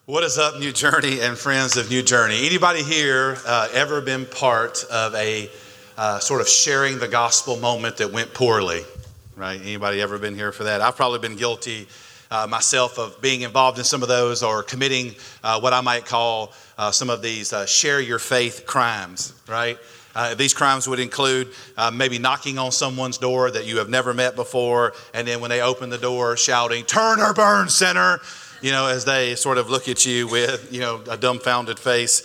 What is up, New Journey and friends of New Journey? Anybody here ever been part of a sort of sharing the gospel moment that went poorly? Right? Anybody ever been here for that? I've probably been guilty myself of being involved in some of those, or committing what I might call some of these share your faith crimes, right? These crimes would include maybe knocking on someone's door that you have never met before, and then when they open the door, shouting, "Turn or burn, sinner," you know, as they sort of look at you with, a dumbfounded face.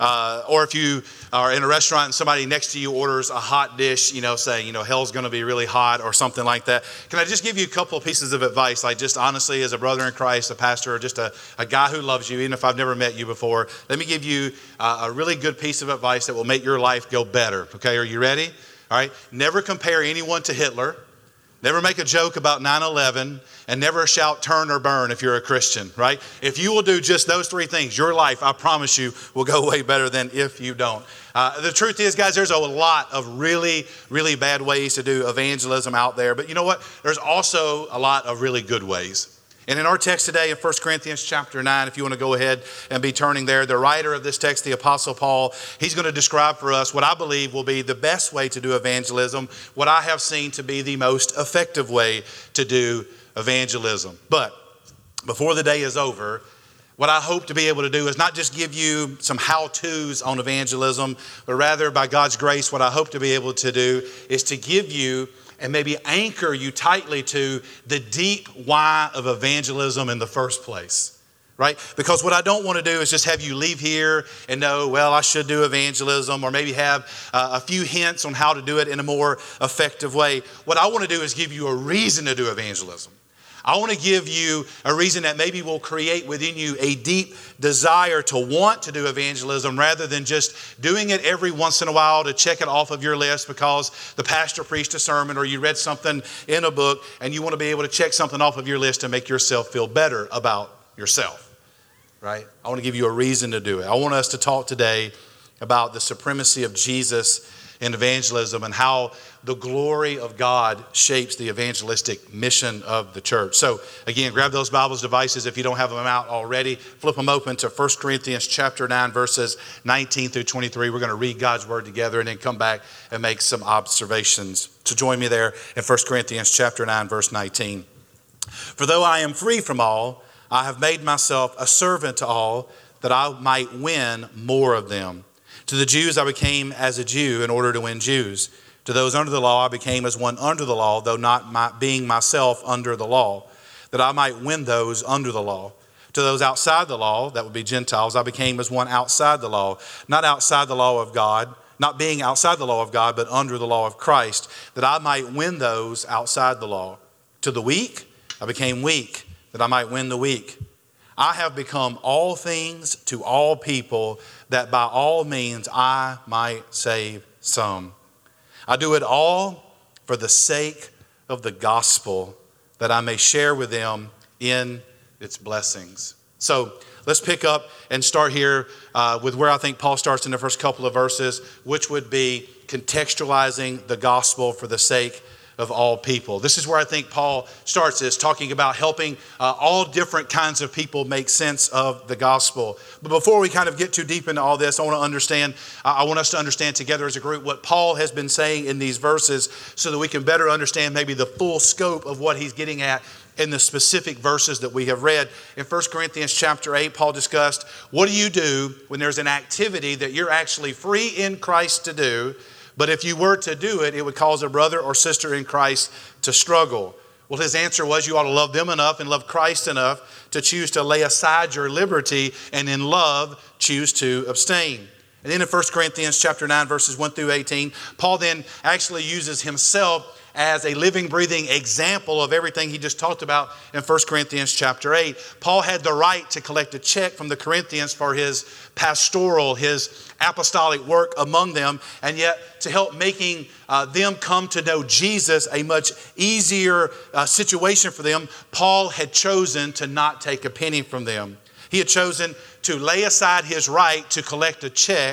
Or if you are in a restaurant and somebody next to you orders a hot dish, saying, hell's going to be really hot or something like that. Can I just give you a couple of pieces of advice? Like, just honestly, as a brother in Christ, a pastor, or just a guy who loves you, even if I've never met you before, let me give you a really good piece of advice that will make your life go better. Okay, are you ready? All right. Never compare anyone to Hitler. Never make a joke about 9/11, and never shout turn or burn if you're a Christian, right? If you will do just those three things, your life, I promise you, will go way better than if you don't. The truth is, guys, there's a lot of really, really bad ways to do evangelism out there. But you know what? There's also a lot of really good ways. And in our text today in 1 Corinthians chapter 9, if you want to go ahead and be turning there, the writer of this text, the Apostle Paul, he's going to describe for us what I believe will be the best way to do evangelism, what I have seen to be the most effective way to do evangelism. But before the day is over, what I hope to be able to do is not just give you some how-tos on evangelism, but rather, by God's grace, what I hope to be able to do is to give you and maybe anchor you tightly to the deep why of evangelism in the first place, right? Because what I don't want to do is just have you leave here and know, well, I should do evangelism, or maybe have a few hints on how to do it in a more effective way. What I want to do is give you a reason to do evangelism. I want to give you a reason that maybe will create within you a deep desire to want to do evangelism, rather than just doing it every once in a while to check it off of your list because the pastor preached a sermon or you read something in a book and you want to be able to check something off of your list to make yourself feel better about yourself, right? I want to give you a reason to do it. I want us to talk today about the supremacy of Jesus in evangelism and how the glory of God shapes the evangelistic mission of the church. So again, grab those Bibles, devices if you don't have them out already. Flip them open to 1 Corinthians chapter 9, verses 19 through 23. We're going to read God's word together and then come back and make some observations. So join me there in 1 Corinthians chapter 9, verse 19. For though I am free from all, I have made myself a servant to all, that I might win more of them. To the Jews I became as a Jew in order to win Jews. To those under the law I became as one under the law, though not being myself under the law, that I might win those under the law. To those outside the law, that would be Gentiles, I became as one outside the law, not outside the law of God, not being outside the law of God, but under the law of Christ, that I might win those outside the law. To the weak I became weak, that I might win the weak. I have become all things to all people, that by all means I might save some. I do it all for the sake of the gospel, that I may share with them in its blessings. So let's pick up and start here with where I think Paul starts in the first couple of verses, which would be contextualizing the gospel for the sake of all people. This is where I think Paul starts, is talking about helping all different kinds of people make sense of the gospel. But before we kind of get too deep into all this, I want us to understand together as a group what Paul has been saying in these verses, so that we can better understand maybe the full scope of what he's getting at in the specific verses that we have read. In 1 Corinthians chapter 8, Paul discussed, what do you do when there's an activity that you're actually free in Christ to do, but if you were to do it, it would cause a brother or sister in Christ to struggle? Well, his answer was, you ought to love them enough and love Christ enough to choose to lay aside your liberty, and in love choose to abstain. And then in 1 Corinthians chapter 9, verses 1 through 18, Paul then actually uses himself as a living, breathing example of everything he just talked about in 1 Corinthians chapter 8. Paul had the right to collect a check from the Corinthians for his pastoral, his apostolic work among them, and yet to help making them come to know Jesus a much easier situation for them, Paul had chosen to not take a penny from them. He had chosen to lay aside his right to collect a check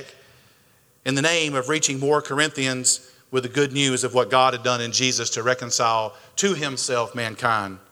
in the name of reaching more Corinthians with the good news of what God had done in Jesus to reconcile to himself mankind.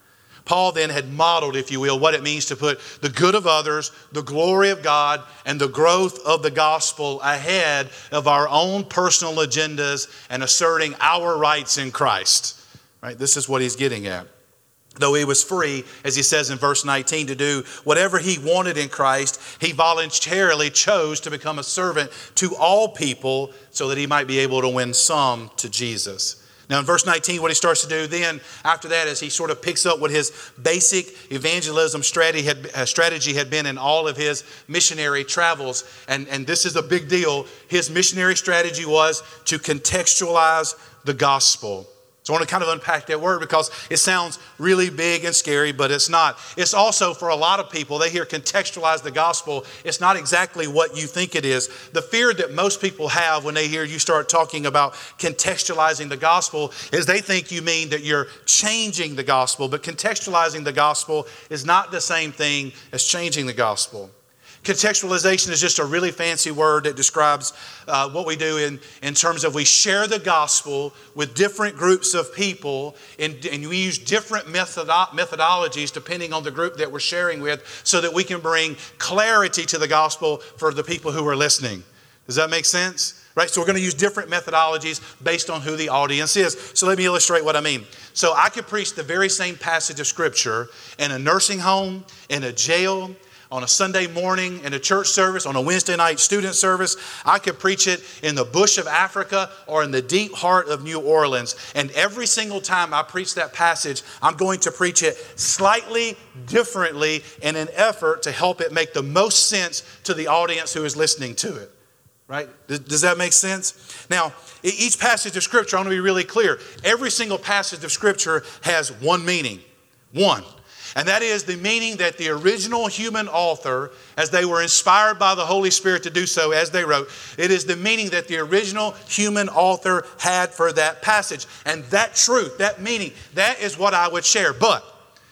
Paul then had modeled, if you will, what it means to put the good of others, the glory of God, and the growth of the gospel ahead of our own personal agendas and asserting our rights in Christ. Right? This is what he's getting at. Though he was free, as he says in verse 19, to do whatever he wanted in Christ, he voluntarily chose to become a servant to all people so that he might be able to win some to Jesus. Now in verse 19, what he starts to do then after that is he sort of picks up what his basic evangelism strategy had been in all of his missionary travels. And this is a big deal. His missionary strategy was to contextualize the gospel. So I want to kind of unpack that word because it sounds really big and scary, but it's not. It's also for a lot of people, they hear contextualize the gospel. It's not exactly what you think it is. The fear that most people have when they hear you start talking about contextualizing the gospel is they think you mean that you're changing the gospel, but contextualizing the gospel is not the same thing as changing the gospel. Contextualization is just a really fancy word that describes what we do in terms of we share the gospel with different groups of people and we use different methodologies depending on the group that we're sharing with so that we can bring clarity to the gospel for the people who are listening. Does that make sense? Right? So we're going to use different methodologies based on who the audience is. So let me illustrate what I mean. So I could preach the very same passage of Scripture in a nursing home, in a jail, on a Sunday morning in a church service, on a Wednesday night student service. I could preach it in the bush of Africa or in the deep heart of New Orleans. And every single time I preach that passage, I'm going to preach it slightly differently in an effort to help it make the most sense to the audience who is listening to it. Right? Does that make sense? Now, each passage of Scripture, I want to be really clear. Every single passage of Scripture has one meaning. One. And that is the meaning that the original human author, as they were inspired by the Holy Spirit to do so as they wrote, it is the meaning that the original human author had for that passage. And that truth, that meaning, that is what I would share. But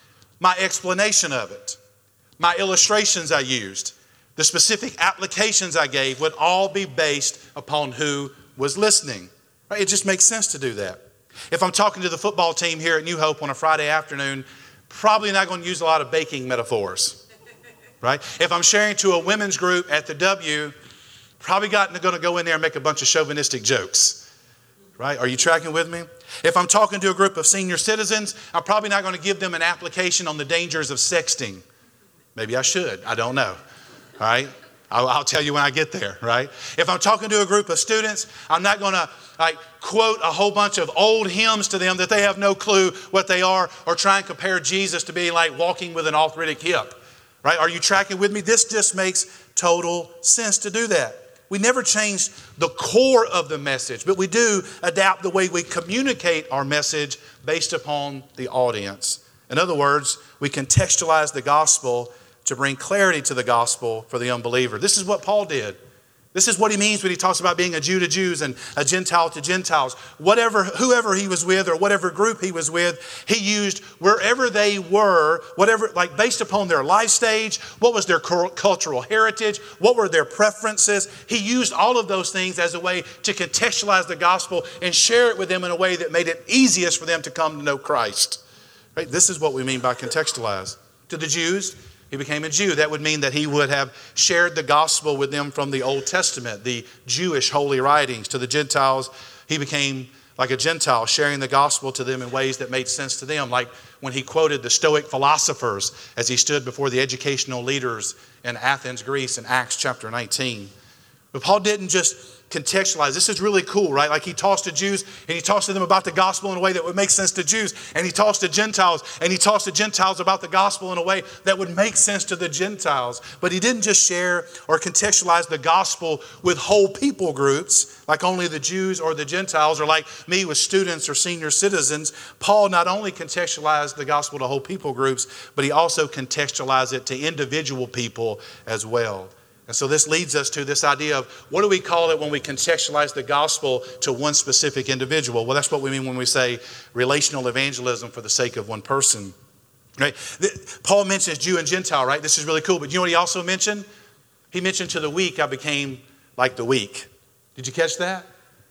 my explanation of it, my illustrations I used, the specific applications I gave would all be based upon who was listening. Right? It just makes sense to do that. If I'm talking to the football team here at New Hope on a Friday afternoon, probably not going to use a lot of baking metaphors, right? If I'm sharing to a women's group at the W, probably going to go in there and make a bunch of chauvinistic jokes, right? Are you tracking with me? If I'm talking to a group of senior citizens, I'm probably not going to give them an application on the dangers of sexting. Maybe I should. I don't know, all right? I'll tell you when I get there, right? If I'm talking to a group of students, I'm not going to quote a whole bunch of old hymns to them that they have no clue what they are or try and compare Jesus to being like walking with an arthritic hip, right? Are you tracking with me? This just makes total sense to do that. We never change the core of the message, but we do adapt the way we communicate our message based upon the audience. In other words, we contextualize the gospel to bring clarity to the gospel for the unbeliever. This is what Paul did. This is what he means when he talks about being a Jew to Jews and a Gentile to Gentiles. Whoever he was with or whatever group he was with, he used wherever they were, based upon their life stage, what was their cultural heritage, what were their preferences. He used all of those things as a way to contextualize the gospel and share it with them in a way that made it easiest for them to come to know Christ. Right? This is what we mean by contextualize. To the Jews, he became a Jew. That would mean that he would have shared the gospel with them from the Old Testament, the Jewish holy writings. To the Gentiles, he became like a Gentile, sharing the gospel to them in ways that made sense to them, like when he quoted the Stoic philosophers as he stood before the educational leaders in Athens, Greece, in Acts chapter 19. But Paul didn't just contextualize. This is really cool, right? Like he talks to Jews and he talks to them about the gospel in a way that would make sense to Jews. And he talks to Gentiles and he talks to Gentiles about the gospel in a way that would make sense to the Gentiles. But he didn't just share or contextualize the gospel with whole people groups, like only the Jews or the Gentiles, or like me with students or senior citizens. Paul not only contextualized the gospel to whole people groups, but he also contextualized it to individual people as well. And so this leads us to this idea of what do we call it when we contextualize the gospel to one specific individual? Well, that's what we mean when we say relational evangelism for the sake of one person. Right? Paul mentions Jew and Gentile, right? This is really cool. But you know what he also mentioned? He mentioned to the weak, I became like the weak. Did you catch that?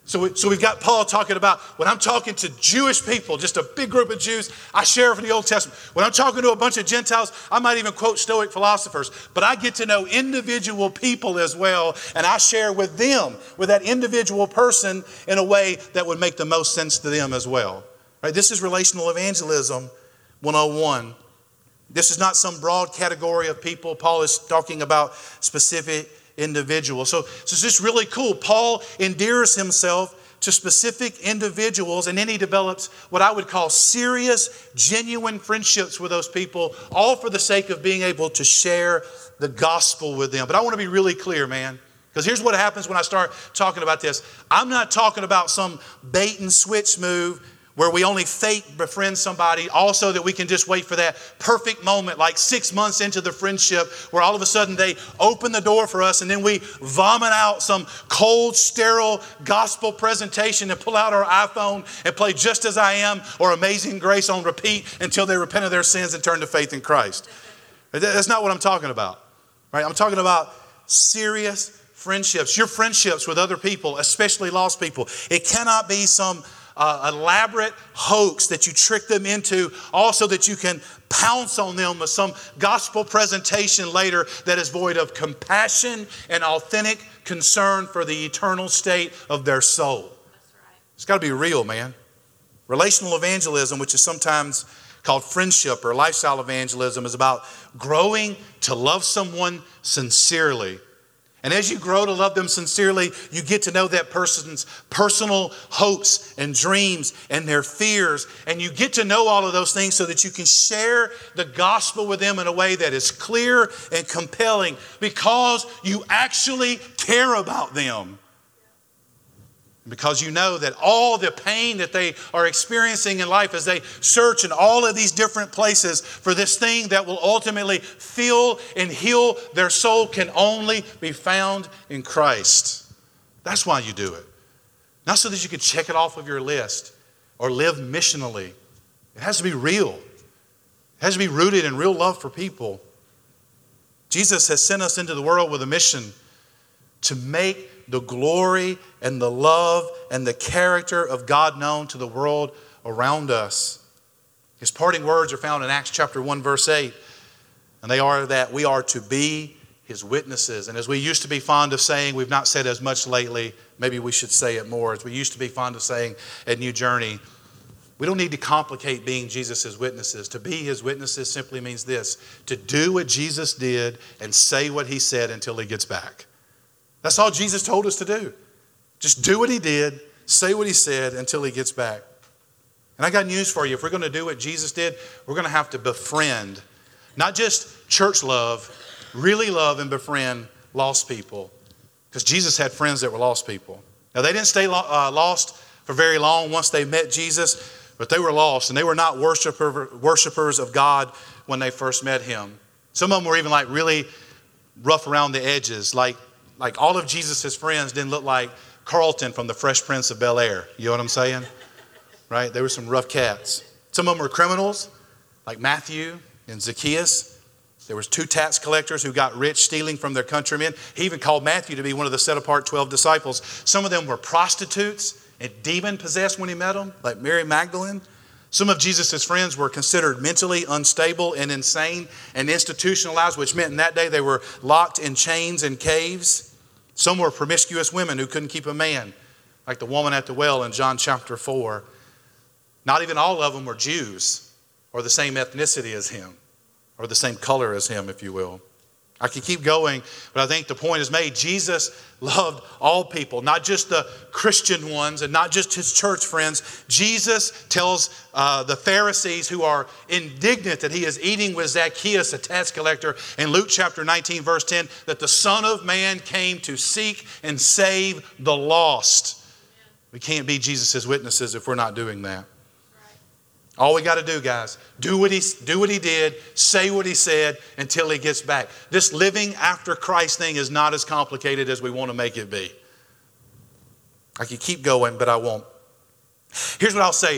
So we've got Paul talking about when I'm talking to Jewish people, just a big group of Jews, I share from the Old Testament. When I'm talking to a bunch of Gentiles, I might even quote Stoic philosophers, but I get to know individual people as well, and I share with them, with that individual person in a way that would make the most sense to them as well. Right? This is relational evangelism 101. This is not some broad category of people. Paul is talking about specific individuals. So it's just really cool. Paul endears himself to specific individuals, and then he develops what I would call serious, genuine friendships with those people, all for the sake of being able to share the gospel with them. But I want to be really clear, man, because here's what happens when I start talking about this. I'm not talking about some bait and switch move where we only fake befriend somebody, also that we can just wait for that perfect moment, like 6 months into the friendship, where all of a sudden they open the door for us and then we vomit out some cold, sterile gospel presentation and pull out our iPhone and play Just As I Am or Amazing Grace on repeat until they repent of their sins and turn to faith in Christ. That's not what I'm talking about. Right? I'm talking about serious friendships. Your friendships with other people, especially lost people. It cannot be some elaborate hoax that you trick them into, also that you can pounce on them with some gospel presentation later that is void of compassion and authentic concern for the eternal state of their soul. That's right. It's got to be real, man. Relational evangelism, which is sometimes called friendship or lifestyle evangelism, is about growing to love someone sincerely. And as you grow to love them sincerely, you get to know that person's personal hopes and dreams and their fears. And you get to know all of those things so that you can share the gospel with them in a way that is clear and compelling because you actually care about them. Because you know that all the pain that they are experiencing in life as they search in all of these different places for this thing that will ultimately fill and heal their soul can only be found in Christ. That's why you do it. Not so that you can check it off of your list or live missionally. It has to be real. It has to be rooted in real love for people. Jesus has sent us into the world with a mission to make the glory and the love and the character of God known to the world around us. His parting words are found in Acts chapter 1, verse 8. And they are that we are to be His witnesses. And as we used to be fond of saying, we've not said as much lately, maybe we should say it more, as we used to be fond of saying at New Journey, we don't need to complicate being Jesus' witnesses. To be His witnesses simply means this: to do what Jesus did and say what He said until He gets back. That's all Jesus told us to do. Just do what He did, say what He said until He gets back. And I got news for you. If we're going to do what Jesus did, we're going to have to befriend, not just church love, really love and befriend lost people. Because Jesus had friends that were lost people. Now, they didn't stay lost for very long once they met Jesus, but they were lost, and they were not worshipers of God when they first met Him. Some of them were even like really rough around the edges, like all of Jesus' friends didn't look like Carlton from the Fresh Prince of Bel-Air. You know what I'm saying? Right? They were some rough cats. Some of them were criminals, like Matthew and Zacchaeus. There was 2 tax collectors who got rich stealing from their countrymen. He even called Matthew to be one of the set-apart 12 disciples. Some of them were prostitutes and demon-possessed when He met them, like Mary Magdalene. Some of Jesus' friends were considered mentally unstable and insane and institutionalized, which meant in that day they were locked in chains and caves. Some were promiscuous women who couldn't keep a man, like the woman at the well in John chapter 4. Not even all of them were Jews or the same ethnicity as Him or the same color as Him, if you will. I could keep going, but I think the point is made. Jesus loved all people, not just the Christian ones and not just His church friends. Jesus tells the Pharisees who are indignant that He is eating with Zacchaeus, a tax collector, in Luke chapter 19, verse 10, that the Son of Man came to seek and save the lost. We can't be Jesus' witnesses if we're not doing that. All we got to do, guys, do what he did, say what He said until He gets back. This living after Christ thing is not as complicated as we want to make it be. I could keep going, but I won't. Here's what I'll say.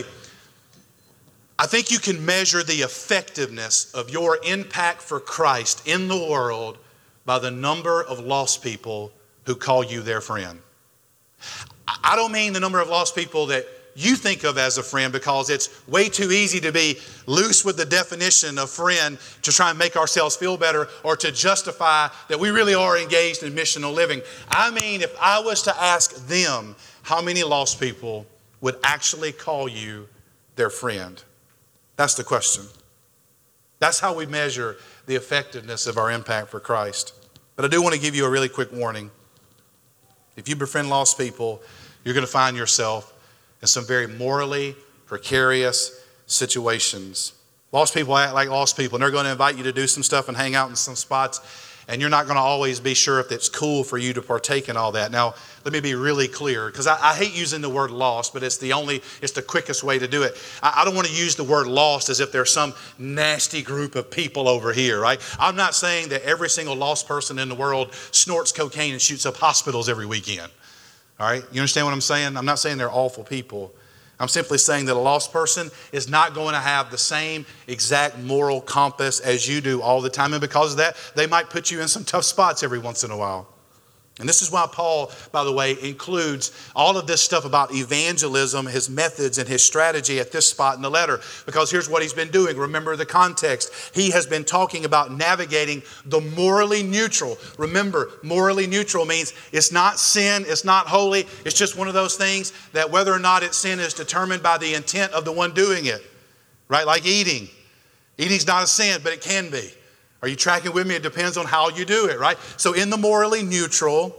I think you can measure the effectiveness of your impact for Christ in the world by the number of lost people who call you their friend. I don't mean the number of lost people that you think of as a friend, because it's way too easy to be loose with the definition of friend to try and make ourselves feel better or to justify that we really are engaged in missional living. I mean, if I was to ask them, how many lost people would actually call you their friend? That's the question. That's how we measure the effectiveness of our impact for Christ. But I do want to give you a really quick warning. If you befriend lost people, you're going to find yourself in some very morally precarious situations. Lost people act like lost people, and they're going to invite you to do some stuff and hang out in some spots, and you're not going to always be sure if it's cool for you to partake in all that. Now, let me be really clear, because I hate using the word lost, but it's the quickest way to do it. I don't want to use the word lost as if there's some nasty group of people over here, right? I'm not saying that every single lost person in the world snorts cocaine and shoots up hospitals every weekend. All right, you understand what I'm saying? I'm not saying they're awful people. I'm simply saying that a lost person is not going to have the same exact moral compass as you do all the time. And because of that, they might put you in some tough spots every once in a while. And this is why Paul, by the way, includes all of this stuff about evangelism, his methods and his strategy at this spot in the letter. Because here's what he's been doing. Remember the context. He has been talking about navigating the morally neutral. Remember, morally neutral means it's not sin, it's not holy. It's just one of those things that whether or not it's sin is determined by the intent of the one doing it. Right? Like eating. Eating's not a sin, but it can be. Are you tracking with me? It depends on how you do it, right? So in the morally neutral,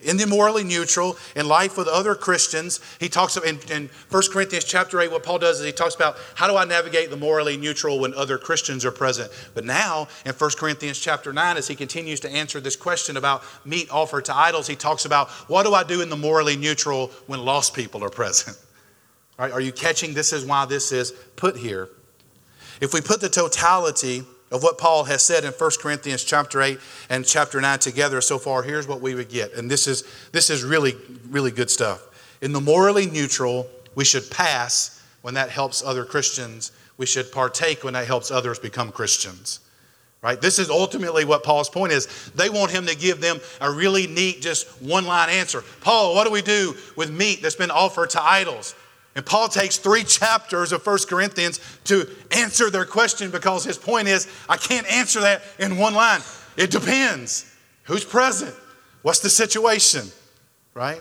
in life with other Christians, he talks about in 1 Corinthians chapter 8, what Paul does is he talks about how do I navigate the morally neutral when other Christians are present. But now in 1 Corinthians chapter 9, as he continues to answer this question about meat offered to idols, he talks about what do I do in the morally neutral when lost people are present. All right, are you catching? This is why this is put here. If we put the totality of what Paul has said in 1 Corinthians chapter 8 and chapter 9 together so far, here's what we would get. And this is really, really good stuff. In the morally neutral, we should pass when that helps other Christians. We should partake when that helps others become Christians. Right? This is ultimately what Paul's point is. They want him to give them a really neat, just one-line answer. Paul, what do we do with meat that's been offered to idols? And Paul takes 3 chapters of 1 Corinthians to answer their question, because his point is, I can't answer that in one line. It depends. Who's present? What's the situation? Right?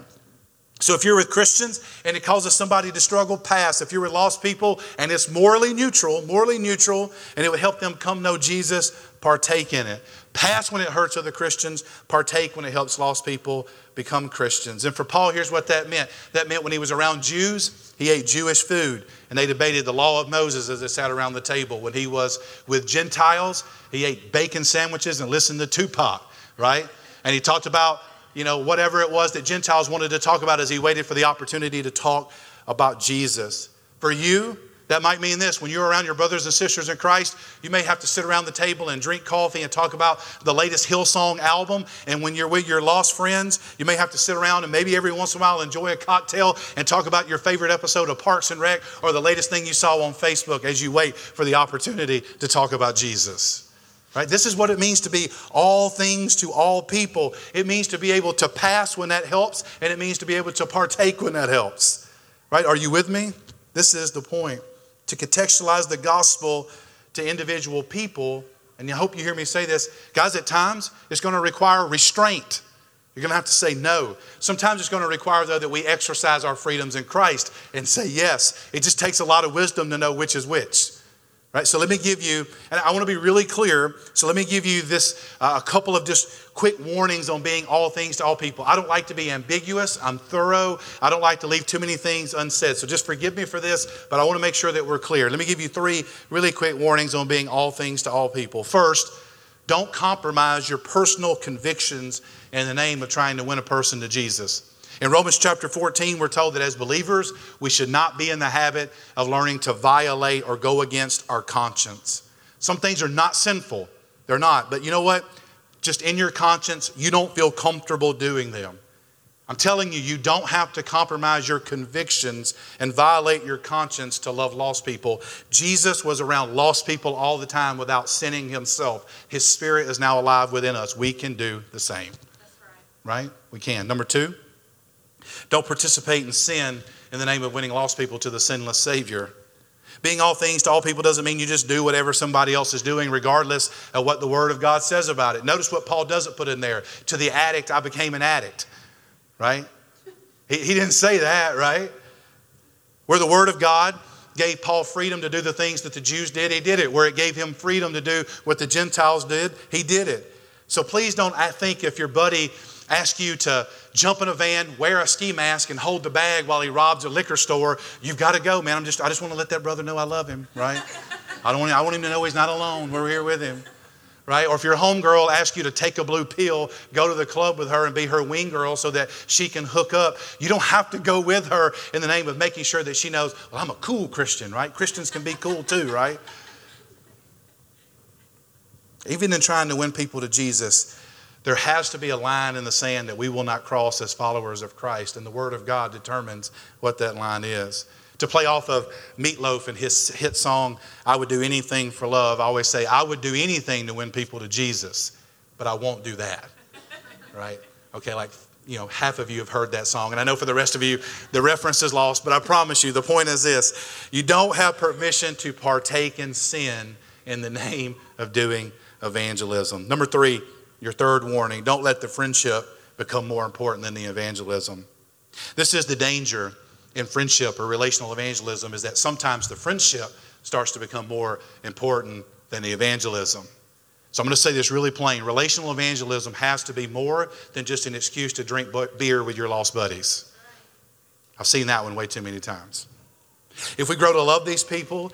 So if you're with Christians and it causes somebody to struggle, pass. If you're with lost people and it's morally neutral, and it would help them come know Jesus, partake in it. Pass when it hurts other Christians, partake when it helps lost people become Christians. And for Paul, here's what that meant. That meant when he was around Jews, he ate Jewish food, and they debated the law of Moses as they sat around the table. When he was with Gentiles, he ate bacon sandwiches and listened to Tupac, right? And he talked about, whatever it was that Gentiles wanted to talk about as he waited for the opportunity to talk about Jesus. For you, that might mean this. When you're around your brothers and sisters in Christ, you may have to sit around the table and drink coffee and talk about the latest Hillsong album. And when you're with your lost friends, you may have to sit around and maybe every once in a while enjoy a cocktail and talk about your favorite episode of Parks and Rec or the latest thing you saw on Facebook as you wait for the opportunity to talk about Jesus. Right? This is what it means to be all things to all people. It means to be able to pass when that helps, and it means to be able to partake when that helps. Right? Are you with me? This is the point. To contextualize the gospel to individual people, and I hope you hear me say this, guys, at times it's going to require restraint. You're going to have to say no. Sometimes it's going to require, though, that we exercise our freedoms in Christ and say yes. It just takes a lot of wisdom to know which is which. Right? So let me give you, and I want to be really clear, so let me give you this, a couple of just quick warnings on being all things to all people. I don't like to be ambiguous. I'm thorough. I don't like to leave too many things unsaid. So just forgive me for this, but I want to make sure that we're clear. Let me give you 3 really quick warnings on being all things to all people. First, don't compromise your personal convictions in the name of trying to win a person to Jesus. In Romans chapter 14, we're told that as believers, we should not be in the habit of learning to violate or go against our conscience. Some things are not sinful. They're not. But you know what? Just in your conscience, you don't feel comfortable doing them. I'm telling you, you don't have to compromise your convictions and violate your conscience to love lost people. Jesus was around lost people all the time without sinning himself. His Spirit is now alive within us. We can do the same. That's right. Right? We can. Number 2. Don't participate in sin in the name of winning lost people to the sinless Savior. Being all things to all people doesn't mean you just do whatever somebody else is doing regardless of what the Word of God says about it. Notice what Paul doesn't put in there. To the addict, I became an addict. Right? He didn't say that, right? Where the Word of God gave Paul freedom to do the things that the Jews did, he did it. Where it gave him freedom to do what the Gentiles did, he did it. So please don't think if your buddy asks you to jump in a van, wear a ski mask, and hold the bag while he robs a liquor store, you've got to go, man. I just want to let that brother know I love him, right? I want him to know he's not alone. We're here with him, right? Or if your homegirl asks you to take a blue pill, go to the club with her and be her wing girl so that she can hook up, you don't have to go with her in the name of making sure that she knows, well, I'm a cool Christian, right? Christians can be cool too, right? Even in trying to win people to Jesus, there has to be a line in the sand that we will not cross as followers of Christ, and the Word of God determines what that line is. To play off of Meatloaf and his hit song, I Would Do Anything for Love, I always say, I would do anything to win people to Jesus, but I won't do that, right? Okay, half of you have heard that song, and I know for the rest of you, the reference is lost, but I promise you, the point is this: you don't have permission to partake in sin in the name of doing evangelism. Number 3, your third warning, don't let the friendship become more important than the evangelism. This is the danger in friendship or relational evangelism, is that sometimes the friendship starts to become more important than the evangelism. So I'm going to say this really plain. Relational evangelism has to be more than just an excuse to drink beer with your lost buddies. I've seen that one way too many times. If we grow to love these people,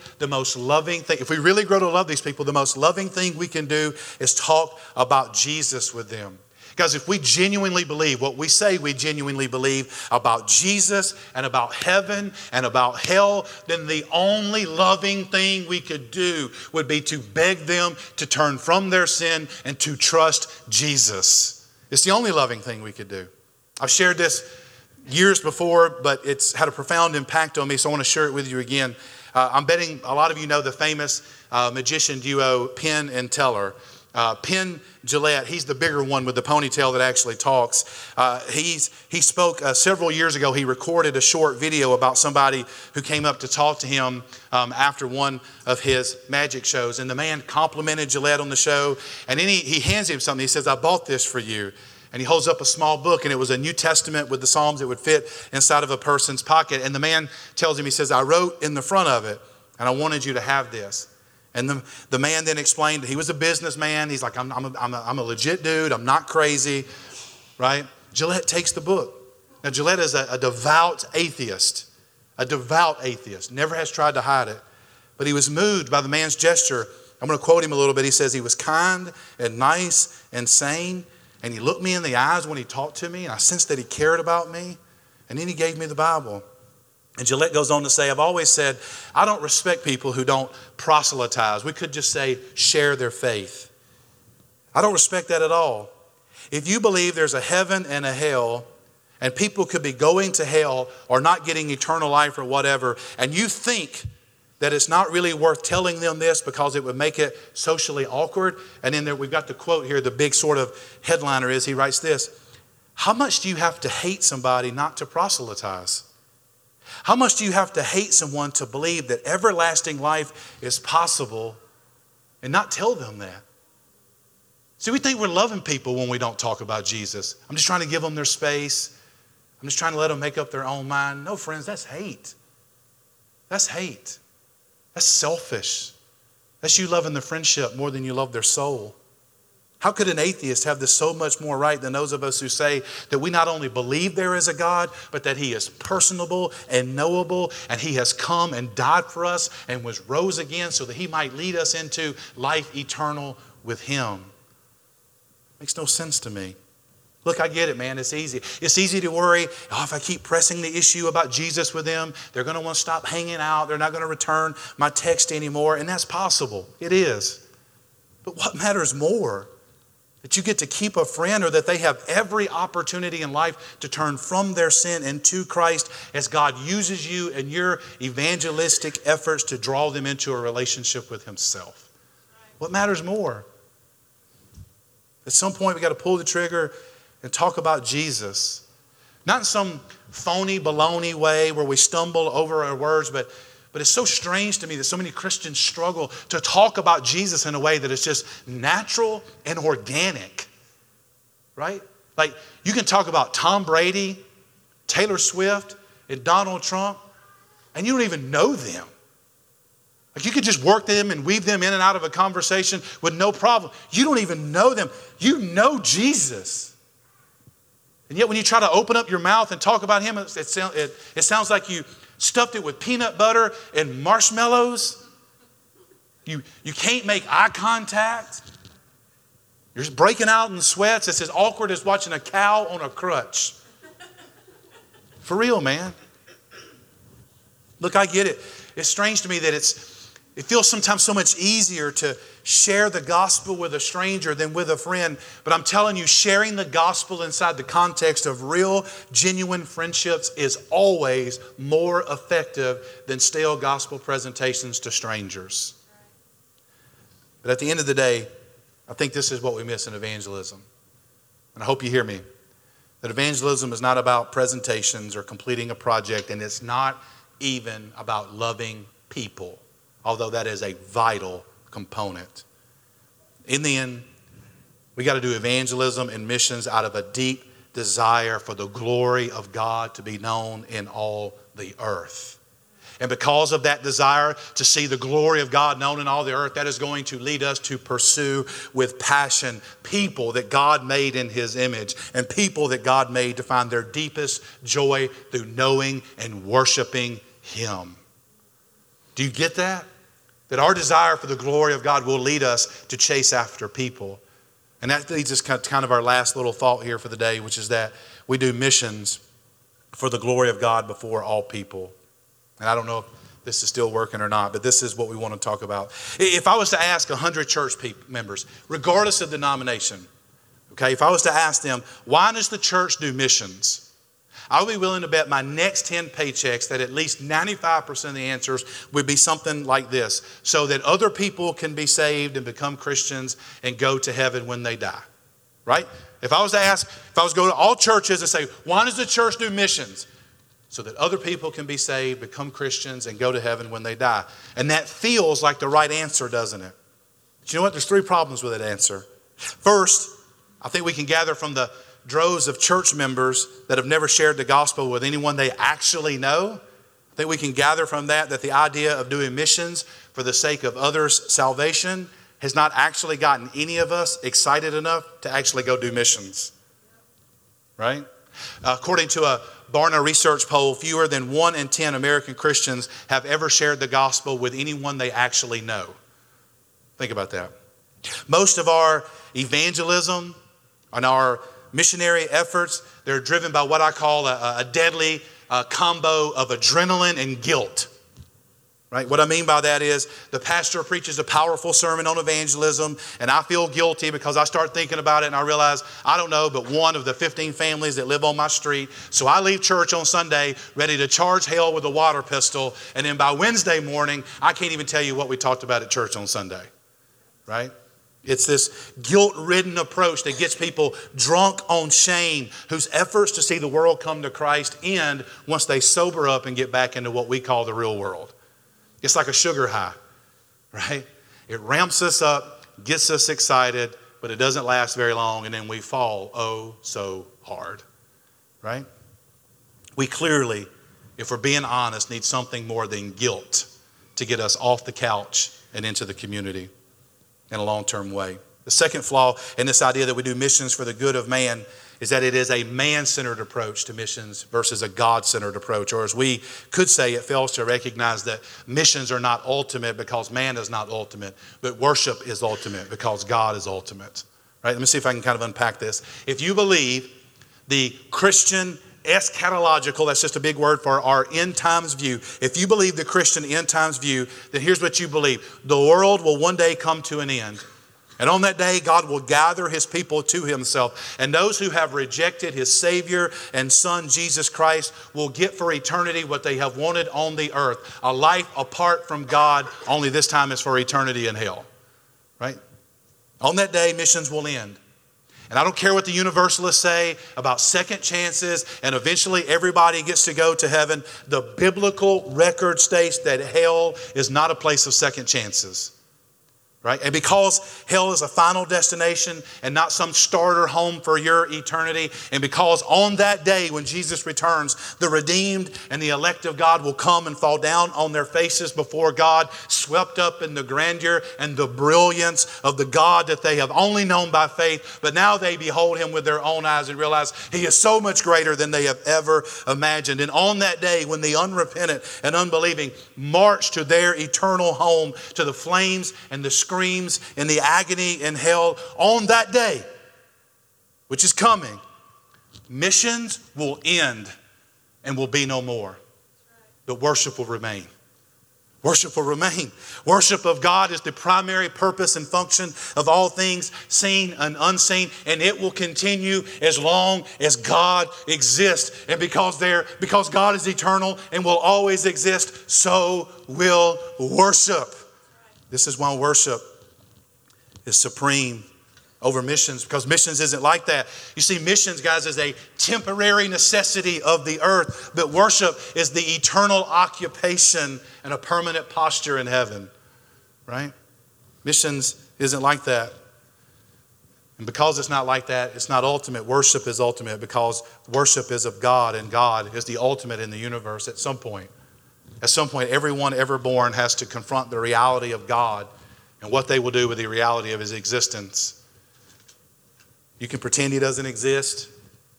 if we really grow to love these people, the most loving thing we can do is talk about Jesus with them. Guys, if we genuinely believe what we say we genuinely believe about Jesus and about heaven and about hell, then the only loving thing we could do would be to beg them to turn from their sin and to trust Jesus. It's the only loving thing we could do. I've shared this years before, but it's had a profound impact on me, so I want to share it with you again. I'm betting a lot of you know the famous magician duo Penn and Teller. Penn Jillette, he's the bigger one with the ponytail that actually talks. He spoke several years ago. He recorded a short video about somebody who came up to talk to him after one of his magic shows. And the man complimented Jillette on the show. And then he hands him something. He says, I bought this for you. And he holds up a small book, and it was a New Testament with the Psalms that would fit inside of a person's pocket. And the man tells him, he says, I wrote in the front of it, and I wanted you to have this. And the man then explained he was a businessman. He's like, I'm a legit dude. I'm not crazy, right? Jillette takes the book. Now, Jillette is a devout atheist, never has tried to hide it. But he was moved by the man's gesture. I'm going to quote him a little bit. He says, he was kind and nice and sane. And he looked me in the eyes when he talked to me, and I sensed that he cared about me. And then he gave me the Bible. And Jillette goes on to say, I've always said, I don't respect people who don't proselytize. We could just say, share their faith. I don't respect that at all. If you believe there's a heaven and a hell, and people could be going to hell or not getting eternal life or whatever, and you think that it's not really worth telling them this because it would make it socially awkward. And then we've got the quote here, the big sort of headliner is, he writes this: how much do you have to hate somebody not to proselytize? How much do you have to hate someone to believe that everlasting life is possible and not tell them that? See, we think we're loving people when we don't talk about Jesus. I'm just trying to give them their space. I'm just trying to let them make up their own mind. No, friends, that's hate. That's hate. That's selfish. That's you loving the friendship more than you love their soul. How could an atheist have this so much more right than those of us who say that we not only believe there is a God, but that He is personable and knowable, and He has come and died for us and was rose again so that He might lead us into life eternal with Him? Makes no sense to me. Look, I get it, man. It's easy. It's easy to worry, if I keep pressing the issue about Jesus with them, they're going to want to stop hanging out. They're not going to return my text anymore. And that's possible. It is. But what matters more? That you get to keep a friend, or that they have every opportunity in life to turn from their sin and to Christ as God uses you in your evangelistic efforts to draw them into a relationship with Himself. What matters more? At some point, we got to pull the trigger and talk about Jesus. Not in some phony, baloney way where we stumble over our words, but it's so strange to me that so many Christians struggle to talk about Jesus in a way that is just natural and organic, right? Like you can talk about Tom Brady, Taylor Swift, and Donald Trump, and you don't even know them. Like you could just work them and weave them in and out of a conversation with no problem. You don't even know them. You know Jesus. And yet when you try to open up your mouth and talk about him, it sounds like you stuffed it with peanut butter and marshmallows. You can't make eye contact. You're just breaking out in sweats. It's as awkward as watching a cow on a crutch. For real, man. Look, I get it. It's strange to me that it feels sometimes so much easier to share the gospel with a stranger than with a friend. But I'm telling you, sharing the gospel inside the context of real, genuine friendships is always more effective than stale gospel presentations to strangers. But at the end of the day, I think this is what we miss in evangelism. And I hope you hear me. That evangelism is not about presentations or completing a project, and it's not even about loving people, although that is a vital component. In the end, we got to do evangelism and missions out of a deep desire for the glory of God to be known in all the earth. And because of that desire to see the glory of God known in all the earth, that is going to lead us to pursue with passion people that God made in His image and people that God made to find their deepest joy through knowing and worshiping Him. Do you get that? That our desire for the glory of God will lead us to chase after people. And that leads us kind of our last little thought here for the day, which is that we do missions for the glory of God before all people. And I don't know if this is still working or not, but this is what we want to talk about. If I was to ask 100 church members, regardless of denomination, okay, if I was to ask them, why does the church do missions? I would be willing to bet my next 10 paychecks that at least 95% of the answers would be something like this, so that other people can be saved and become Christians and go to heaven when they die, right? If I was to go to all churches and say, why does the church do missions? So that other people can be saved, become Christians, and go to heaven when they die. And that feels like the right answer, doesn't it? But you know what? There's 3 problems with that answer. First, I think we can gather from the droves of church members that have never shared the gospel with anyone they actually know. I think we can gather from that the idea of doing missions for the sake of others' salvation has not actually gotten any of us excited enough to actually go do missions. Right? According to a Barna research poll, fewer than 1 in 10 American Christians have ever shared the gospel with anyone they actually know. Think about that. Most of our evangelism and our missionary efforts, they're driven by what I call a deadly combo of adrenaline and guilt. Right? What I mean by that is the pastor preaches a powerful sermon on evangelism, and I feel guilty because I start thinking about it and I realize I don't know but one of the 15 families that live on my street. So I leave church on Sunday ready to charge hell with a water pistol, and then by Wednesday morning I can't even tell you what we talked about at church on Sunday. Right? It's this guilt-ridden approach that gets people drunk on shame, whose efforts to see the world come to Christ end once they sober up and get back into what we call the real world. It's like a sugar high, right? It ramps us up, gets us excited, but it doesn't last very long, and then we fall so hard, right? We clearly, if we're being honest, need something more than guilt to get us off the couch and into the community in a long-term way. The second flaw in this idea that we do missions for the good of man is that it is a man-centered approach to missions versus a God-centered approach. Or as we could say, it fails to recognize that missions are not ultimate because man is not ultimate, but worship is ultimate because God is ultimate. Right? Let me see if I can kind of unpack this. If you believe the Christian eschatological, that's just a big word for our end times view. If you believe the Christian end times view, then here's what you believe. The world will one day come to an end. And on that day, God will gather His people to Himself. And those who have rejected His Savior and Son, Jesus Christ, will get for eternity what they have wanted on the earth. A life apart from God, only this time is for eternity in hell. Right? On that day, missions will end. And I don't care what the universalists say about second chances and eventually everybody gets to go to heaven. The biblical record states that hell is not a place of second chances. Right? And because hell is a final destination and not some starter home for your eternity, and because on that day when Jesus returns, the redeemed and the elect of God will come and fall down on their faces before God, swept up in the grandeur and the brilliance of the God that they have only known by faith, but now they behold him with their own eyes and realize he is so much greater than they have ever imagined. And on that day when the unrepentant and unbelieving march to their eternal home, to the flames and the screams and the agony in hell, on that day, which is coming, missions will end and will be no more. But worship will remain. Worship will remain. Worship of God is the primary purpose and function of all things, seen and unseen, and it will continue as long as God exists. And because God is eternal and will always exist, so will worship. This is why worship is supreme over missions, because missions isn't like that. You see, missions, guys, is a temporary necessity of the earth, but worship is the eternal occupation and a permanent posture in heaven, right? Missions isn't like that. And because it's not like that, it's not ultimate. Worship is ultimate because worship is of God, and God is the ultimate in the universe at some point. At some point, everyone ever born has to confront the reality of God and what they will do with the reality of his existence. You can pretend he doesn't exist.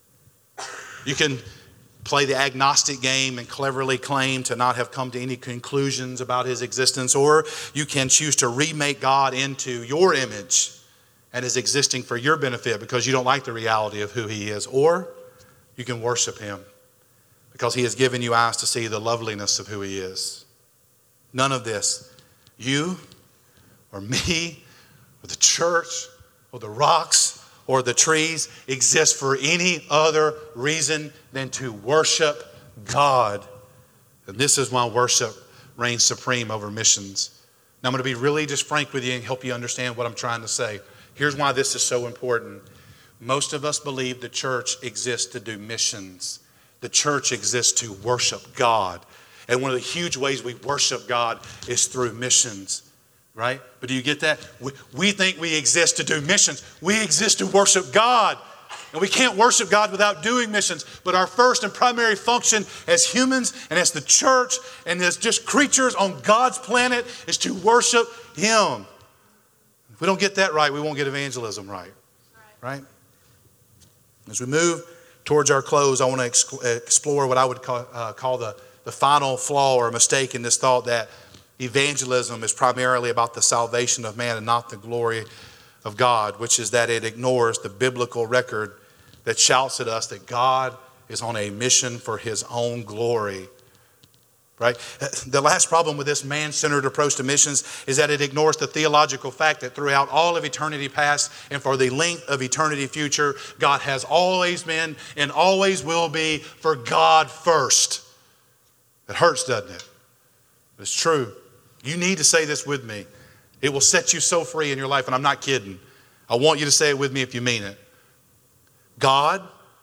You can play the agnostic game and cleverly claim to not have come to any conclusions about his existence, or you can choose to remake God into your image and is existing for your benefit because you don't like the reality of who he is, or you can worship him because he has given you eyes to see the loveliness of who he is. None of this, you or me or the church or the rocks or the trees, exists for any other reason than to worship God. And this is why worship reigns supreme over missions. Now I'm going to be really just frank with you and help you understand what I'm trying to say. Here's why this is so important. Most of us believe the church exists to do missions. The church exists to worship God. And one of the huge ways we worship God is through missions, right? But do you get that? We think we exist to do missions. We exist to worship God. And we can't worship God without doing missions. But our first and primary function as humans and as the church and as just creatures on God's planet is to worship him. If we don't get that right, we won't get evangelism right. Right? As we move towards our close, I want to explore what I would call the final flaw or mistake in this thought that evangelism is primarily about the salvation of man and not the glory of God, which is that it ignores the biblical record that shouts at us that God is on a mission for his own glory. Right? The last problem with this man-centered approach to missions is that it ignores the theological fact that throughout all of eternity past and for the length of eternity future, God has always been and always will be for God first. It hurts, doesn't it? But it's true. You need to say this with me. It will set you so free in your life, and I'm not kidding. I want you to say it with me if you mean it. God,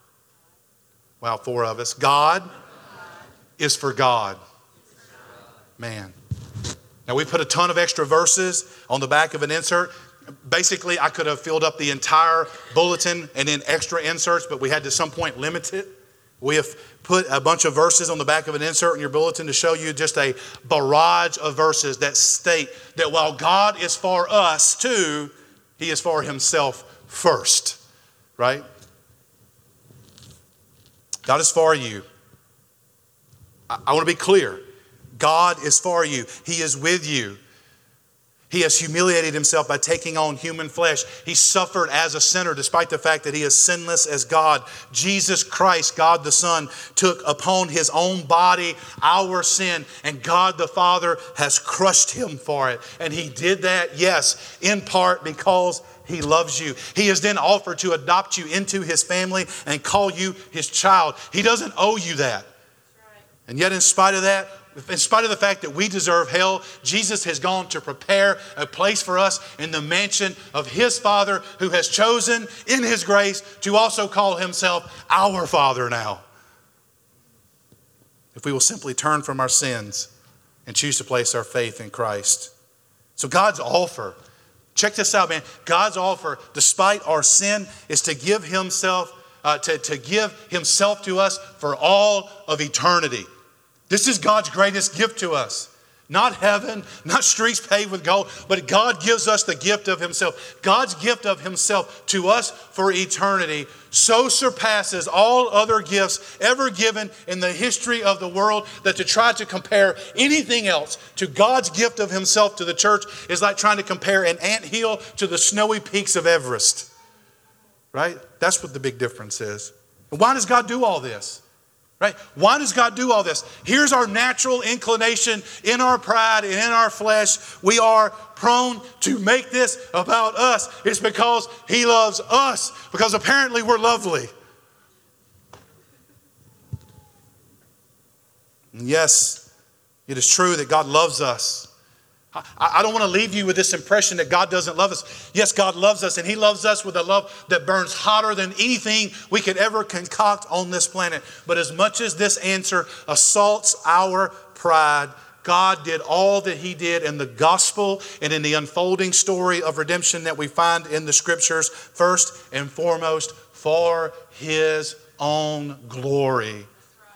wow, 4 of us. God is for God. Man. Now we put a ton of extra verses on the back of an insert. Basically, I could have filled up the entire bulletin and then extra inserts, but we had to some point limit it. We have put a bunch of verses on the back of an insert in your bulletin to show you just a barrage of verses that state that while God is for us too, he is for himself first. Right? God is for you. I want to be clear. God is for you. He is with you. He has humiliated himself by taking on human flesh. He suffered as a sinner despite the fact that he is sinless as God. Jesus Christ, God the Son, took upon his own body our sin, and God the Father has crushed him for it. And he did that, yes, in part because he loves you. He has then offered to adopt you into his family and call you his child. He doesn't owe you that. And yet in spite of that, in spite of the fact that we deserve hell, Jesus has gone to prepare a place for us in the mansion of his Father, who has chosen in his grace to also call himself our Father now. If we will simply turn from our sins and choose to place our faith in Christ. So God's offer, check this out, man. God's offer, despite our sin, is to give himself to give himself to us for all of eternity. This is God's greatest gift to us. Not heaven, not streets paved with gold, but God gives us the gift of himself. God's gift of himself to us for eternity so surpasses all other gifts ever given in the history of the world that to try to compare anything else to God's gift of himself to the church is like trying to compare an anthill to the snowy peaks of Everest. Right? That's what the big difference is. And why does God do all this? Right? Why does God do all this? Here's our natural inclination in our pride and in our flesh. We are prone to make this about us. It's because he loves us. Because apparently we're lovely. And yes, it is true that God loves us. I don't want to leave you with this impression that God doesn't love us. Yes, God loves us, and he loves us with a love that burns hotter than anything we could ever concoct on this planet. But as much as this answer assaults our pride, God did all that he did in the gospel and in the unfolding story of redemption that we find in the scriptures, first and foremost, for his own glory.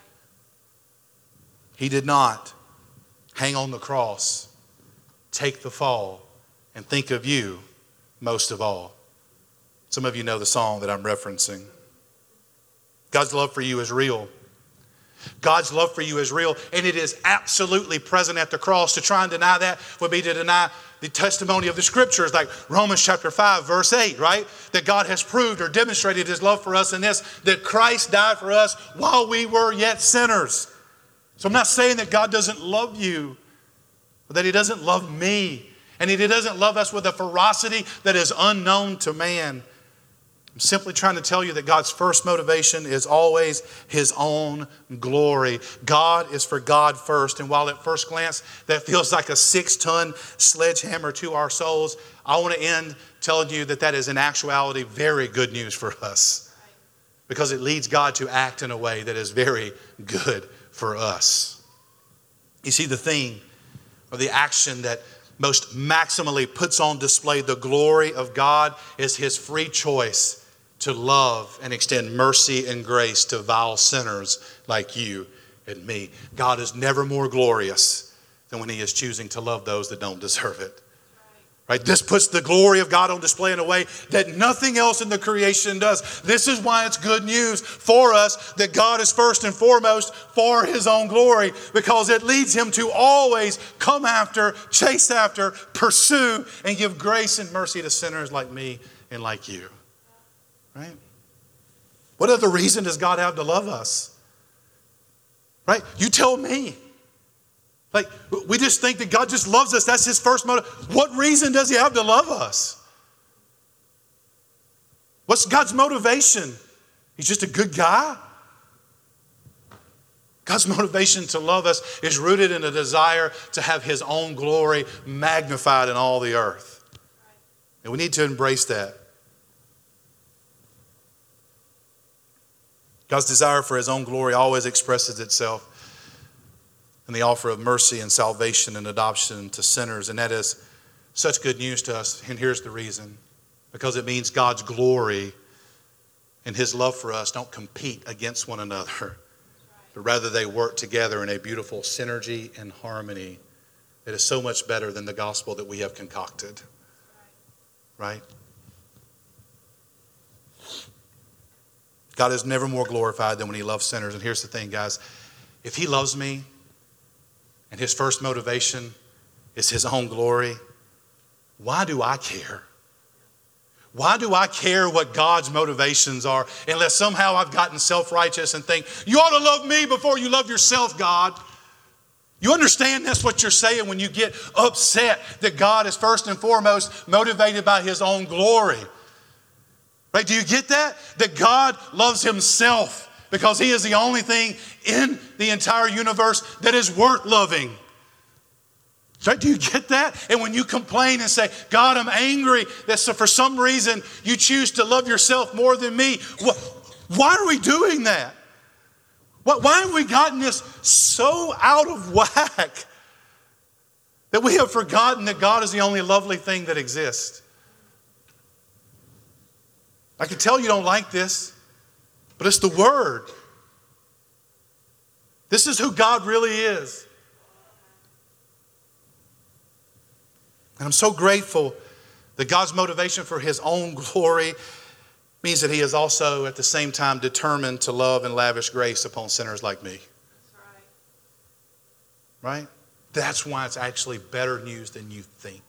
He did not hang on the cross, take the fall, and think of you most of all. Some of you know the song that I'm referencing. God's love for you is real. God's love for you is real, and it is absolutely present at the cross. To try and deny that would be to deny the testimony of the scriptures, like Romans chapter 5, verse 8, right? That God has proved or demonstrated his love for us in this, that Christ died for us while we were yet sinners. So I'm not saying that God doesn't love you, but that he doesn't love me, and he doesn't love us with a ferocity that is unknown to man. I'm simply trying to tell you that God's first motivation is always his own glory. God is for God first, and while at first glance that feels like a 6-ton sledgehammer to our souls, I want to end telling you that that is in actuality very good news for us, because it leads God to act in a way that is very good for us. You see, the thing or the action that most maximally puts on display the glory of God is his free choice to love and extend mercy and grace to vile sinners like you and me. God is never more glorious than when he is choosing to love those that don't deserve it. Right? This puts the glory of God on display in a way that nothing else in the creation does. This is why it's good news for us that God is first and foremost for his own glory, because it leads him to always come after, chase after, pursue, and give grace and mercy to sinners like me and like you. Right? What other reason does God have to love us? Right? You tell me. Like, we just think that God just loves us. That's his first motive. What reason does he have to love us? What's God's motivation? He's just a good guy? God's motivation to love us is rooted in a desire to have his own glory magnified in all the earth. And we need to embrace that. God's desire for his own glory always expresses itself and the offer of mercy and salvation and adoption to sinners. And that is such good news to us. And here's the reason. Because it means God's glory and his love for us don't compete against one another, but rather they work together in a beautiful synergy and harmony that is so much better than the gospel that we have concocted. Right? God is never more glorified than when he loves sinners. And here's the thing, guys. If he loves me, and his first motivation is his own glory, why do I care? Why do I care what God's motivations are unless somehow I've gotten self-righteous and think, you ought to love me before you love yourself, God? You understand that's what you're saying when you get upset that God is first and foremost motivated by his own glory. Right? Do you get that? That God loves himself Because He is the only thing in the entire universe that is worth loving. So do you get that? And when you complain and say, God, I'm angry that for some reason you choose to love yourself more than me. Why are we doing that? Why have we gotten this so out of whack that we have forgotten that God is the only lovely thing that exists? I can tell you don't like this, but it's the Word. This is who God really is. And I'm so grateful that God's motivation for His own glory means that He is also at the same time determined to love and lavish grace upon sinners like me. That's right. Right? That's why it's actually better news than you think.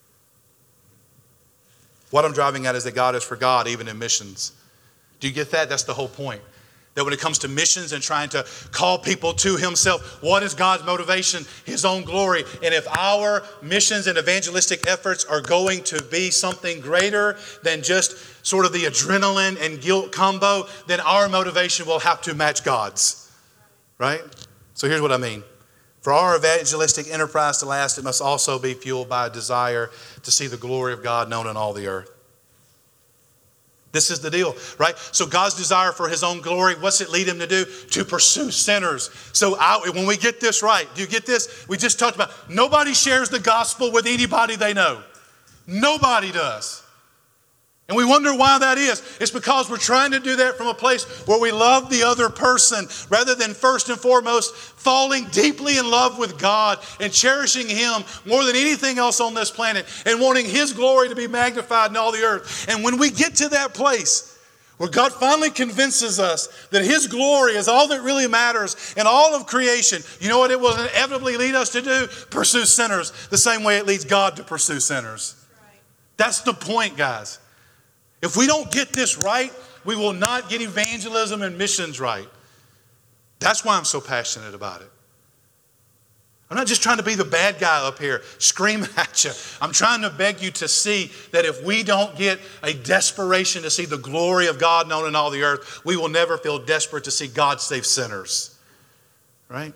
What I'm driving at is that God is for God even in missions. Do you get that? That's the whole point. That when it comes to missions and trying to call people to Himself, what is God's motivation? His own glory. And if our missions and evangelistic efforts are going to be something greater than just sort of the adrenaline and guilt combo, then our motivation will have to match God's. Right? So here's what I mean. For our evangelistic enterprise to last, it must also be fueled by a desire to see the glory of God known in all the earth. This is the deal, right? So God's desire for His own glory, what's it lead Him to do? To pursue sinners. So when we get this right, do you get this? We just talked about nobody shares the gospel with anybody they know. Nobody does. And we wonder why that is. It's because we're trying to do that from a place where we love the other person rather than first and foremost falling deeply in love with God and cherishing Him more than anything else on this planet and wanting His glory to be magnified in all the earth. And when we get to that place where God finally convinces us that His glory is all that really matters in all of creation, you know what it will inevitably lead us to do? Pursue sinners the same way it leads God to pursue sinners. Right. That's the point, guys. If we don't get this right, we will not get evangelism and missions right. That's why I'm so passionate about it. I'm not just trying to be the bad guy up here screaming at you. I'm trying to beg you to see that if we don't get a desperation to see the glory of God known in all the earth, we will never feel desperate to see God save sinners. Right?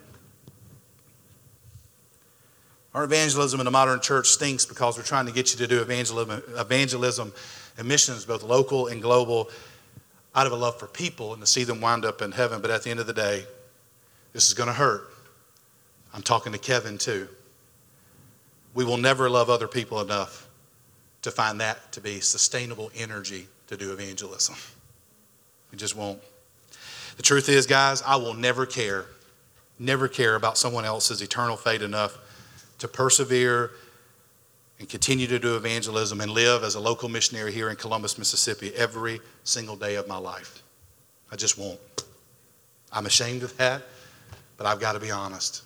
Our evangelism in the modern church stinks because we're trying to get you to do evangelism and missions, both local and global, out of a love for people and to see them wind up in heaven. But at the end of the day, this is going to hurt. I'm talking to Kevin too. We will never love other people enough to find that to be sustainable energy to do evangelism. We just won't. The truth is, guys, I will never care about someone else's eternal fate enough to persevere and continue to do evangelism and live as a local missionary here in Columbus, Mississippi every single day of my life. I just won't. I'm ashamed of that, but I've got to be honest.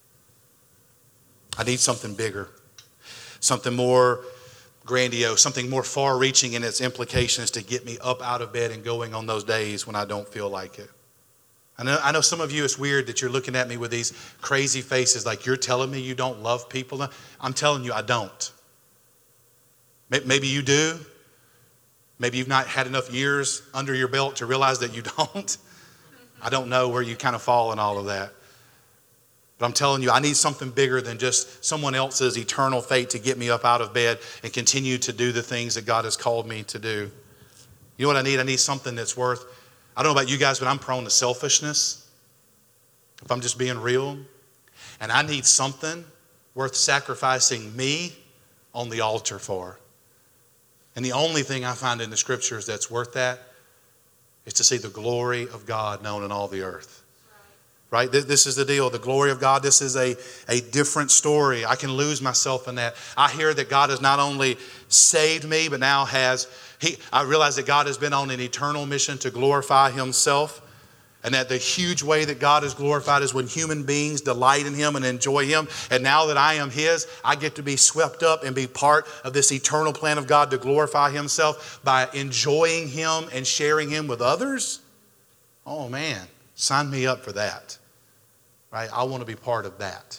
I need something bigger, something more grandiose, something more far-reaching in its implications to get me up out of bed and going on those days when I don't feel like it. I know some of you, it's weird that you're looking at me with these crazy faces like you're telling me you don't love people. I'm telling you I don't. Maybe you do. Maybe you've not had enough years under your belt to realize that you don't. I don't know where you kind of fall in all of that. But I'm telling you, I need something bigger than just someone else's eternal fate to get me up out of bed and continue to do the things that God has called me to do. You know what I need? I need something that's worth, I don't know about you guys, but I'm prone to selfishness, if I'm just being real. And I need something worth sacrificing me on the altar for. And the only thing I find in the scriptures that's worth that is to see the glory of God known in all the earth. Right? This is the deal. The glory of God, this is a different story. I can lose myself in that. I hear that God has not only saved me, but now I realize that God has been on an eternal mission to glorify Himself. And that the huge way that God is glorified is when human beings delight in Him and enjoy Him. And now that I am His, I get to be swept up and be part of this eternal plan of God to glorify Himself by enjoying Him and sharing Him with others. Oh man, sign me up for that. Right? I want to be part of that.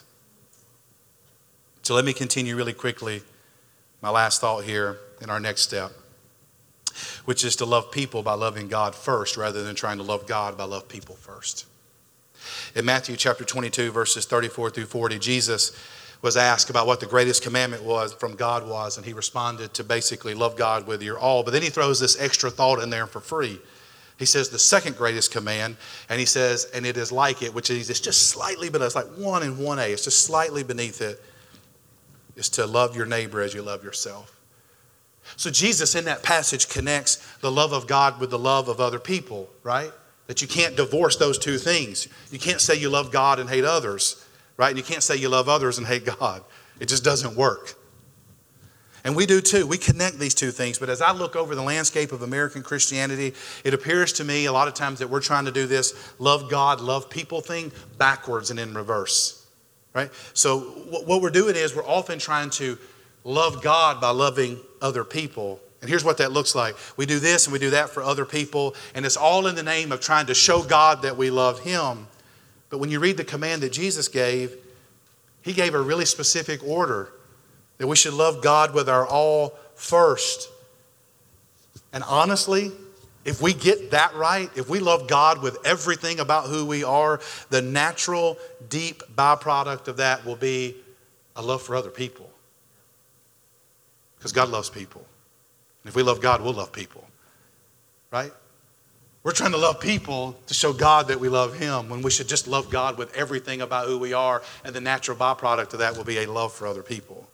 So let me continue really quickly. My last thought here in our next step. which is to love people by loving God first rather than trying to love God by love people first. In Matthew chapter 22, verses 34 through 40, Jesus was asked about what the greatest commandment was from God was, and he responded to basically love God with your all. But then he throws this extra thought in there for free. He says the second greatest command, and he says, and it is like it, which is it's just slightly, but it's like 1 and 1A. It's just slightly beneath it, is to love your neighbor as you love yourself. So Jesus in that passage connects the love of God with the love of other people, right? That you can't divorce those two things. You can't say you love God and hate others, right? And you can't say you love others and hate God. It just doesn't work. And we do too. We connect these two things. But as I look over the landscape of American Christianity, it appears to me a lot of times that we're trying to do this love God, love people thing backwards and in reverse, right? So what we're doing is we're often trying to love God by loving other people. And here's what that looks like. We do this and we do that for other people, and it's all in the name of trying to show God that we love Him. But when you read the command that Jesus gave, He gave a really specific order that we should love God with our all first. And honestly, if we get that right, if we love God with everything about who we are, the natural, deep byproduct of that will be a love for other people. Because God loves people. And if we love God, we'll love people. Right? We're trying to love people to show God that we love Him when we should just love God with everything about who we are, and the natural byproduct of that will be a love for other people.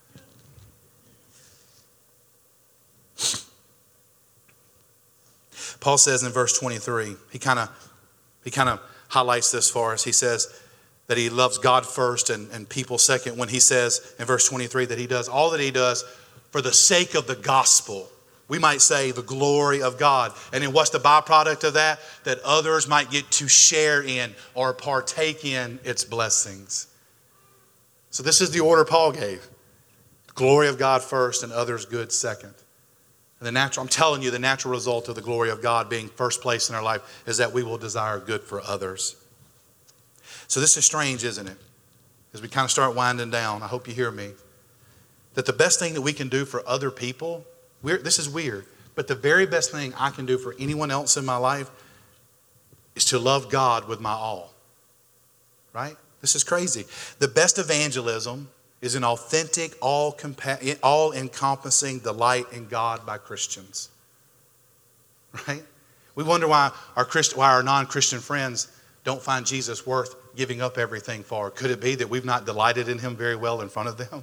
Paul says in verse 23, he kind of highlights this for us. He says that he loves God first and people second, when he says in verse 23 that he does all that he does for the sake of the gospel. We might say the glory of God. And then what's the byproduct of that? That others might get to share in or partake in its blessings. So this is the order Paul gave. Glory of God first and others good second. And I'm telling you, the natural result of the glory of God being first place in our life is that we will desire good for others. So this is strange, isn't it? As we kind of start winding down, I hope you hear me. That the best thing that we can do for other people, this is weird, but the very best thing I can do for anyone else in my life is to love God with my all. Right? This is crazy. The best evangelism is an authentic, all-encompassing delight in God by Christians. Right? We wonder why our non-Christian friends don't find Jesus worth giving up everything for. Could it be that we've not delighted in Him very well in front of them?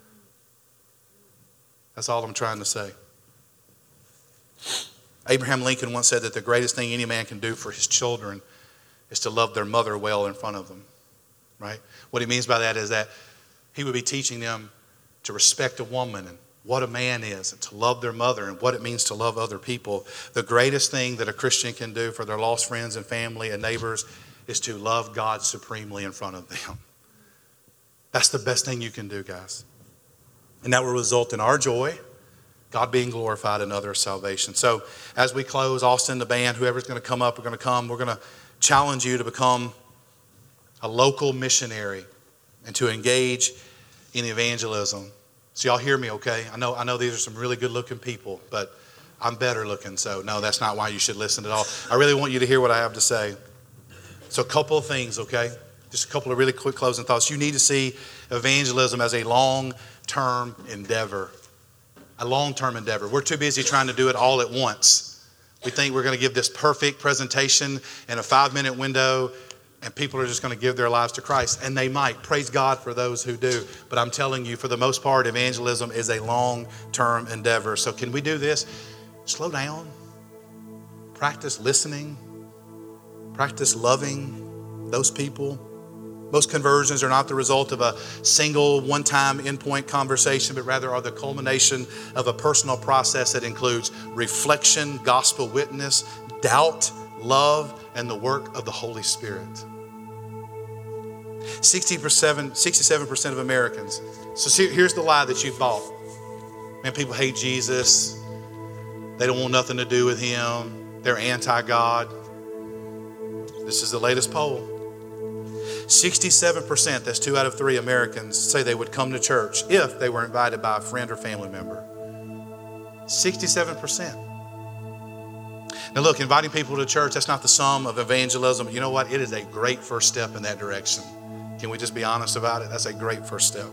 That's all I'm trying to say. Abraham Lincoln once said that the greatest thing any man can do for his children is to love their mother well in front of them. Right? What he means by that is that he would be teaching them to respect a woman and what a man is, and to love their mother and what it means to love other people. The greatest thing that a Christian can do for their lost friends and family and neighbors is to love God supremely in front of them. That's the best thing you can do, guys. And that will result in our joy, God being glorified, and others' salvation. So as we close, Austin, the band, whoever's going to come up, we're going to come. We're going to challenge you to become a local missionary and to engage in evangelism. So y'all hear me, okay? I know these are some really good-looking people, but I'm better looking, so no, that's not why you should listen at all. I really want you to hear what I have to say. So a couple of things, okay? Just a couple of really quick closing thoughts. You need to see evangelism as a long-term endeavor. A long-term endeavor. We're too busy trying to do it all at once. We think we're going to give this perfect presentation in a 5-minute window, and people are just going to give their lives to Christ. And they might. Praise God for those who do. But I'm telling you, for the most part, evangelism is a long-term endeavor. So can we do this? Slow down. Practice listening. Practice loving those people. Most conversions are not the result of a single one-time endpoint conversation, but rather are the culmination of a personal process that includes reflection, gospel witness, doubt, love, and the work of the Holy Spirit. 67% of Americans. So here's the lie that you've bought. Man, people hate Jesus. They don't want nothing to do with Him. They're anti-God. This is the latest poll. 67%, that's 2 out of 3 Americans, say they would come to church if they were invited by a friend or family member. 67%. Now look, inviting people to church, that's not the sum of evangelism. You know what? It is a great first step in that direction. Can we just be honest about it? That's a great first step.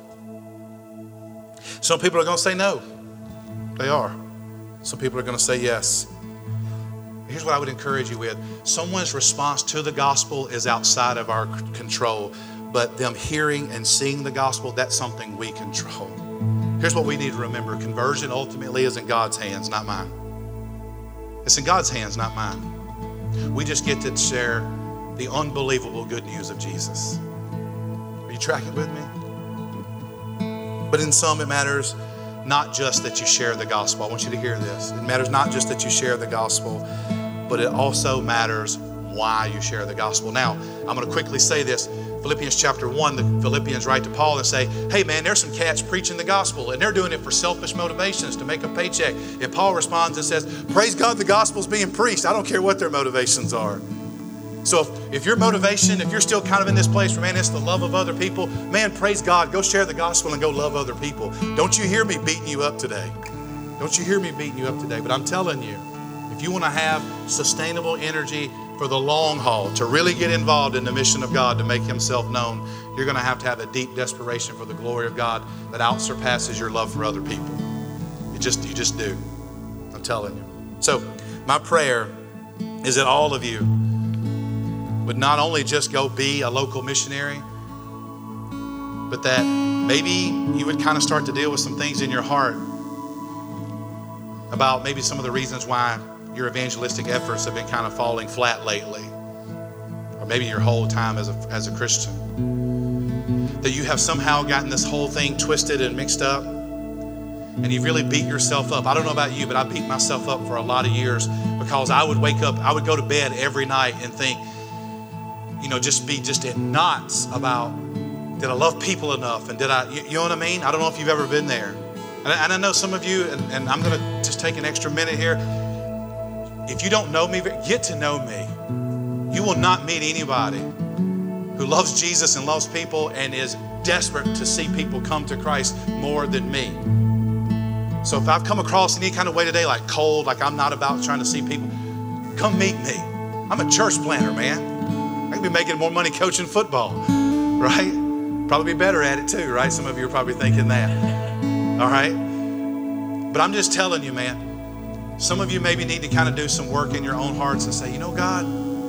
Some people are going to say no. They are. Some people are going to say yes. Here's what I would encourage you with. Someone's response to the gospel is outside of our control, but them hearing and seeing the gospel, that's something we control. Here's what we need to remember. Conversion ultimately is in God's hands, not mine. It's in God's hands, not mine. We just get to share the unbelievable good news of Jesus. Are you tracking with me? But in some, it matters not just that you share the gospel. I want you to hear this. It matters not just that you share the gospel, but it also matters why you share the gospel. Now, I'm going to quickly say this. Philippians chapter 1, the Philippians write to Paul and say, hey man, there's some cats preaching the gospel and they're doing it for selfish motivations to make a paycheck. And Paul responds and says, praise God, the gospel's being preached. I don't care what their motivations are. So if your motivation, if you're still kind of in this place where, man, it's the love of other people, man, praise God, go share the gospel and go love other people. Don't you hear me beating you up today? Don't you hear me beating you up today? But I'm telling you, if you want to have sustainable energy for the long haul, to really get involved in the mission of God, to make himself known, you're going to have a deep desperation for the glory of God that outsurpasses your love for other people. You just do. I'm telling you. So my prayer is that all of you would not only just go be a local missionary, but that maybe you would kind of start to deal with some things in your heart about maybe some of the reasons why your evangelistic efforts have been kind of falling flat lately, or maybe your whole time as a Christian. That you have somehow gotten this whole thing twisted and mixed up, and you've really beat yourself up. I don't know about you, but I beat myself up for a lot of years because I would wake up, I would go to bed every night and think, just be in knots about, did I love people enough? And did I, you know what I mean? I don't know if you've ever been there. And I know some of you, and I'm going to just take an extra minute here. If you don't know me, get to know me. You will not meet anybody who loves Jesus and loves people and is desperate to see people come to Christ more than me. So if I've come across any kind of way today, like cold, like I'm not about trying to see people, come meet me. I'm a church planner, man. I could be making more money coaching football, right? Probably be better at it too, right? Some of you are probably thinking that, all right? But I'm just telling you, man, some of you maybe need to kind of do some work in your own hearts and say, God,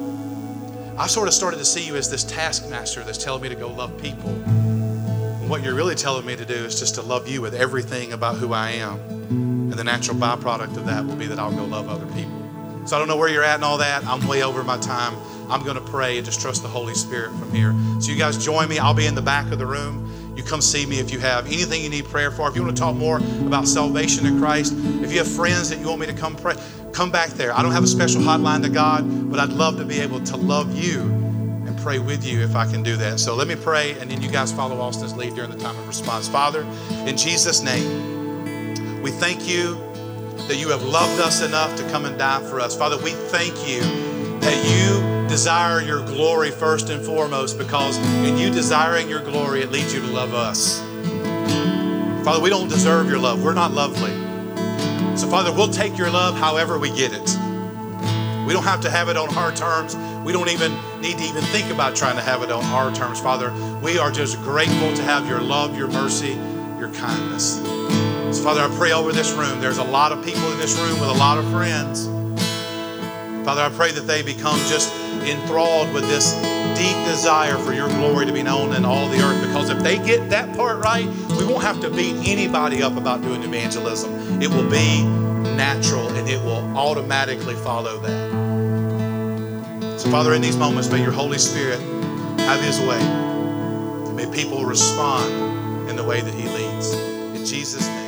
I sort of started to see you as this taskmaster that's telling me to go love people. And what you're really telling me to do is just to love you with everything about who I am. And the natural byproduct of that will be that I'll go love other people. So I don't know where you're at and all that. I'm way over my time. I'm going to pray and just trust the Holy Spirit from here. So you guys join me. I'll be in the back of the room. You come see me if you have anything you need prayer for. If you want to talk more about salvation in Christ, if you have friends that you want me to come pray, come back there. I don't have a special hotline to God, but I'd love to be able to love you and pray with you if I can do that. So let me pray, and then you guys follow Austin's lead during the time of response. Father, in Jesus' name, we thank you that you have loved us enough to come and die for us. Father, we thank you that you desire your glory first and foremost, because in you desiring your glory, it leads you to love us. Father, we don't deserve your love. We're not lovely. So Father, we'll take your love however we get it. We don't have to have it on our terms. We don't even need to even think about trying to have it on our terms. Father, we are just grateful to have your love, your mercy, your kindness. So Father, I pray over this room. There's a lot of people in this room with a lot of friends. Father, I pray that they become just enthralled with this deep desire for your glory to be known in all the earth. Because if they get that part right, we won't have to beat anybody up about doing evangelism. It will be natural and it will automatically follow that. So Father, in these moments, may your Holy Spirit have his way. And may people respond in the way that he leads. In Jesus' name.